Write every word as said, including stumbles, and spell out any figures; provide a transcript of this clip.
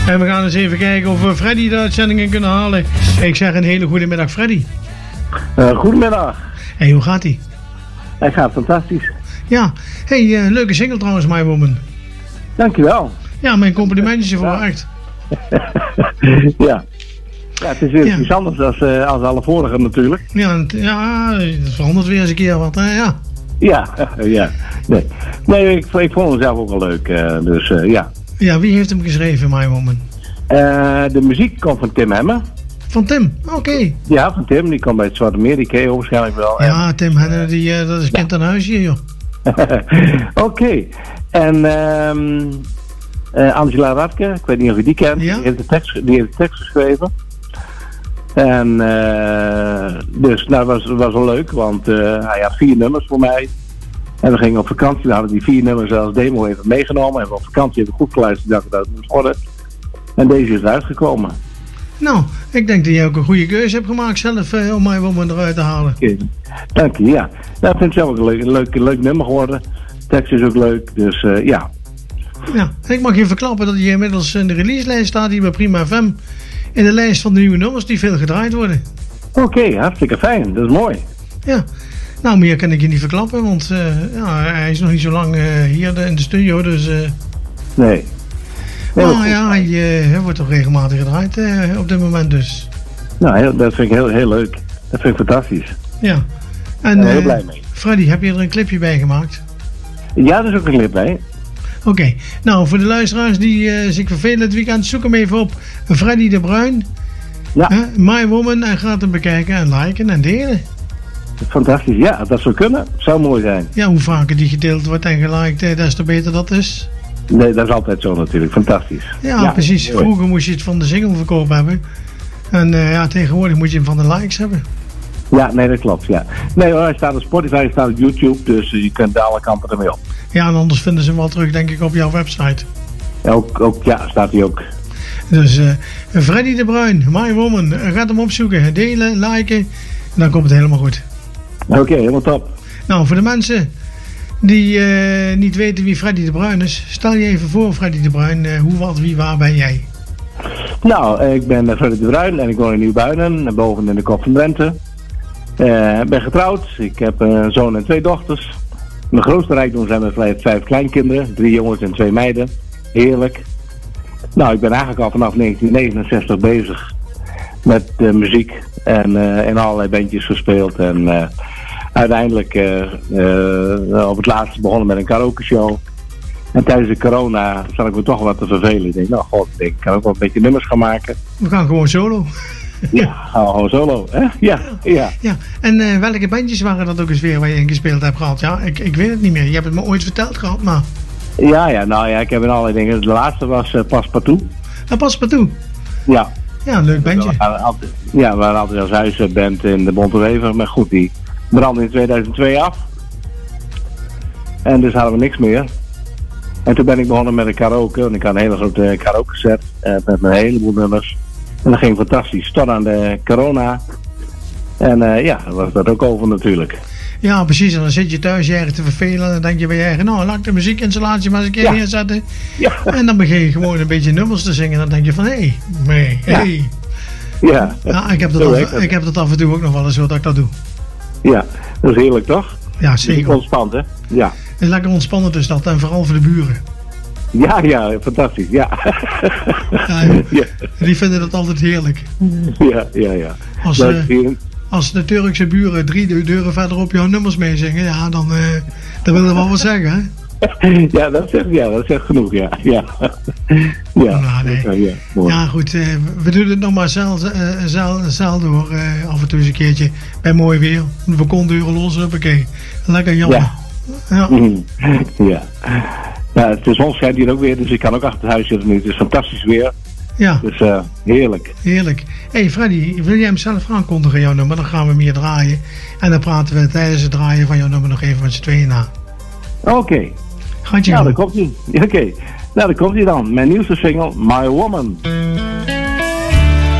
En we gaan eens even kijken of we Freddy de uitzendingen kunnen halen. Ik zeg een hele goede middag, Freddy. Uh, goedemiddag. Hé, hey, hoe gaat ie? Hij gaat fantastisch. Ja, hey, uh, leuke single trouwens, My Woman. Dankjewel. Ja, mijn complimentjes voor ja. Echt. ja. Ja, het is weer ja. iets anders als, uh, als alle vorige natuurlijk. Ja, ja, het verandert weer eens een keer wat, hè? Ja. Ja, ja. Nee, nee ik, ik vond hem zelf ook wel leuk, uh, dus uh, ja. Ja, wie heeft hem geschreven, My Woman? Uh, de muziek komt van Tim Hemme. Van Tim, oké. Okay. Ja, van Tim, die komt bij het Zwarte Meer, die ken je waarschijnlijk wel. Ja, en... Tim Hemme, die, uh, dat is kind aan huis hier, joh. Oké, okay. En um, uh, Angela Radke, ik weet niet of je die kent, ja? die, heeft de tekst, die heeft de tekst geschreven. En uh, dus nou, dat was, was wel leuk, want uh, hij had vier nummers voor mij. En we gingen op vakantie, we hadden die vier nummers als demo even meegenomen. En we op vakantie hebben goed geluisterd, dacht dat het moest worden. En deze is eruit gekomen. Nou, ik denk dat je ook een goede keuze hebt gemaakt zelf uh, om My Woman eruit te halen. Okay. Dank je, ja. Nou, ik vind het zelf ook een leuk, leuk, leuk nummer geworden. De tekst is ook leuk, dus uh, ja. Ja, en ik mag je verklappen dat je inmiddels in de releaselijst staat hier bij Prima F M. In de lijst van de nieuwe nummers die veel gedraaid worden. Oké, okay, hartstikke fijn. Dat is mooi. Ja. Nou, meer kan ik je niet verklappen, want uh, ja, hij is nog niet zo lang uh, hier in de studio, dus... Uh... Nee. nee nou ja, hij, uh, hij wordt toch regelmatig gedraaid uh, op dit moment dus. Nou, heel, dat vind ik heel, heel leuk. Dat vind ik fantastisch. Ja. En, ik ben er heel uh, blij mee. Freddy, heb je er een clipje bij gemaakt? Ja, er is ook een clip bij. Oké, okay. Nou voor de luisteraars die uh, zich vervelen het weekend, zoek hem even op Freddy de Bruin. Ja. Uh, My Woman en gaat hem bekijken en liken en delen. Fantastisch, ja, dat zou kunnen. Zou mooi zijn. Ja, hoe vaker die gedeeld wordt en geliked, eh, des te beter dat is. Nee, dat is altijd zo natuurlijk. Fantastisch. Ja, ja precies. Mooi. Vroeger moest je het van de singleverkoop hebben. En uh, ja, tegenwoordig moet je hem van de likes hebben. Ja, nee, dat klopt, ja. Nee hoor, hij staat op Spotify, hij staat op YouTube, dus je kunt daar alle kanten ermee op. Ja, en anders vinden ze hem wel terug, denk ik, op jouw website. Ja, ook, ook, ja, staat hij ook. Dus uh, Freddy de Bruin, My Woman, gaat hem opzoeken, delen, liken, en dan komt het helemaal goed. Oké, okay, helemaal top. Nou, voor de mensen die uh, niet weten wie Freddy de Bruin is, stel je even voor, Freddy de Bruin, uh, hoe, wat, wie, waar ben jij? Nou, ik ben Freddy de Bruin en ik woon in Nieuw-Buinen, boven in de Kop van Drenthe. Ik uh, ben getrouwd, ik heb een zoon en twee dochters. Mijn grootste rijkdom zijn mijn vijf kleinkinderen, drie jongens en twee meiden. Heerlijk. Nou, ik ben eigenlijk al vanaf negentien negenenzestig bezig met uh, muziek en uh, in allerlei bandjes gespeeld. En uh, uiteindelijk uh, uh, op het laatste begonnen met een karaoke show. En tijdens de corona zat ik me toch wat te vervelen. Ik denk, nou god, ik, denk, ik kan ook wel een beetje nummers gaan maken. We gaan gewoon solo. Ja, gaan we gewoon solo, hè? Ja, ja. Ja. En uh, welke bandjes waren dat ook eens weer waar je in gespeeld hebt gehad? Ja, ik, ik weet het niet meer. Je hebt het me ooit verteld gehad, maar... Ja, ja, nou ja, ik heb in allerlei dingen. De laatste was uh, Passepartout. Ah, Passepartout? Ja. Ja, een leuk bandje. We waren altijd, ja, we waren altijd als huisband in de Bontewever, maar goed, die brandde in tweeduizend twee af. En dus hadden we niks meer. En toen ben ik begonnen met een karaoke, en ik had een hele grote karaoke set uh, met een heleboel nummers. En dat ging fantastisch, tot aan de corona. En uh, ja, dan was dat ook over natuurlijk. Ja, precies. En dan zit je thuis je ergens te vervelen. En dan denk je bij je eigen, nou, laat ik de muziekinstallatie maar eens een keer ja. neerzetten. Ja. En dan begin je gewoon een beetje nummers te zingen. En dan denk je van, hé, hey, nee, hé. Hey. Ja. Ja, ik heb, dat af, ik heb dat af en toe ook nog wel eens zo dat ik dat doe. Ja, dat is heerlijk toch? Ja, zeker. Ontspannen, hè? Ja. Het is lekker ontspannen dus dat. En vooral voor de buren. Ja, ja, fantastisch, ja. Ja, ja. Die vinden dat altijd heerlijk. Ja, ja, ja. Als, uh, als de Turkse buren drie deuren verderop jouw nummers meezingen, ja, dan, uh, dan wil dat wel wat zeggen, hè? Ja, dat zegt, ja, dat zegt genoeg, ja. Ja, ja. Nou, nee. ja, ja goed, uh, we doen het nog maar zelden uh, zel, zel door, uh, af en toe eens een keertje, bij mooi weer. We konden uren los, oké. Lekker jammer. Ja. Ja. Mm, ja. Ja, het is ons schijnt hier ook weer, dus ik kan ook achter het huis zitten nu. Het is fantastisch weer. Ja. Dus uh, heerlijk. Heerlijk. Hé hey Freddy, wil jij hem zelf aankondigen, jouw nummer? Dan gaan we hem hier draaien. En dan praten we tijdens het draaien van jouw nummer nog even met z'n tweeën na. Oké. Okay. Gaat je Nou, doen? dan komt hij. Oké. Okay. Nou, dan komt hij dan. Mijn nieuwste single, My Woman.